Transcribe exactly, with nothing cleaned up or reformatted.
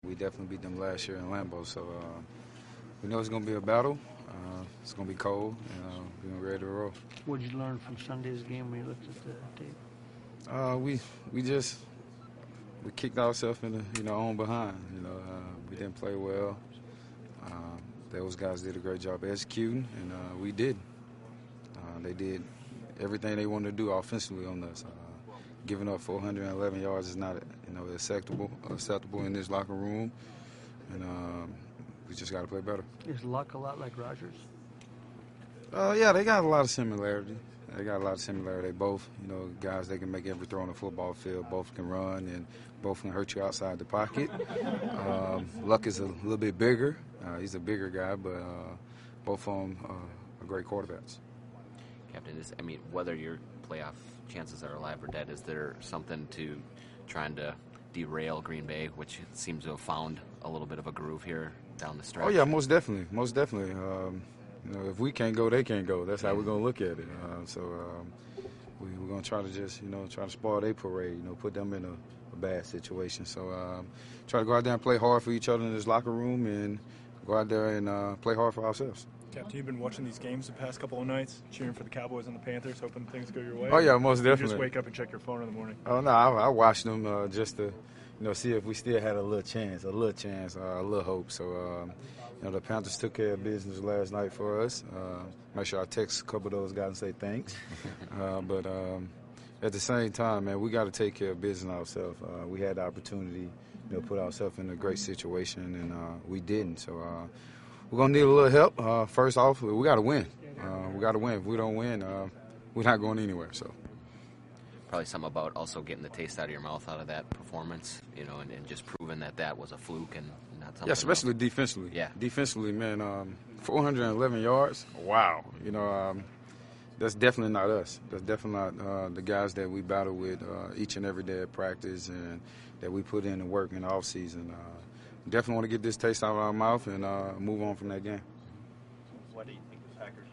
We definitely beat them last year in Lambeau, so uh, we know it's going to be a battle. Uh, it's going to be cold, and uh, we're ready to roll. What did you learn from Sunday's game when you looked at the tape? Uh, we we just we kicked ourselves in the you know own behind. You know, uh, we didn't play well. Uh, those guys did a great job executing, and uh, we did. Uh, they did everything they wanted to do offensively on us. Uh, giving up four hundred eleven yards is not you know acceptable acceptable in this locker room, and um, we just got to play better. Is Luck a lot like Rodgers? Uh, yeah, they got a lot of similarity. They got a lot of similarity. They both, you know, guys they can make every throw on the football field. Both can run, and both can hurt you outside the pocket. Um, Luck is a little bit bigger. Uh, he's a bigger guy, but uh, both of them uh, are great quarterbacks. Captain, is, I mean, whether your playoff chances are alive or dead, is there something to trying to derail Green Bay, which seems to have found a little bit of a groove here down the stretch? Oh, yeah, most definitely. Most definitely. Um, you know, if we can't go, they can't go. That's how we're going to look at it. Uh, so um, we, we're going to try to just, you know, try to spoil their parade, you know, put them in a, a bad situation. So um, try to go out there and play hard for each other in this locker room and go out there and uh, play hard for ourselves. Captain, you've been watching these games the past couple of nights, cheering for the Cowboys and the Panthers, hoping things go your way. Oh, yeah, most you definitely. just wake up and check your phone in the morning. Oh, no, I, I watched them uh, just to, you know, see if we still had a little chance, a little chance, uh, a little hope. So, um, you know, the Panthers took care of business last night for us. Uh, make sure I text a couple of those guys and say thanks. uh, but um, at the same time, man, we got to take care of business ourselves. Uh, we had the opportunity, you know, put ourselves in a great situation, and uh, we didn't. So uh, we're going to need a little help. Uh, first off, we got to win. Uh, we got to win. If we don't win, uh, we're not going anywhere. So. Probably something about also getting the taste out of your mouth out of that performance, you know, and, and just proving that that was a fluke and not something. Yeah, especially else. defensively. Yeah. Defensively, man, um, four hundred eleven yards. Wow. You know, um, that's definitely not us. That's definitely not uh, the guys that we battle with uh, each and every day at practice and that we put in the work in the offseason. Uh, definitely want to get this taste out of our mouth and uh, move on from that game. What do you think the Packers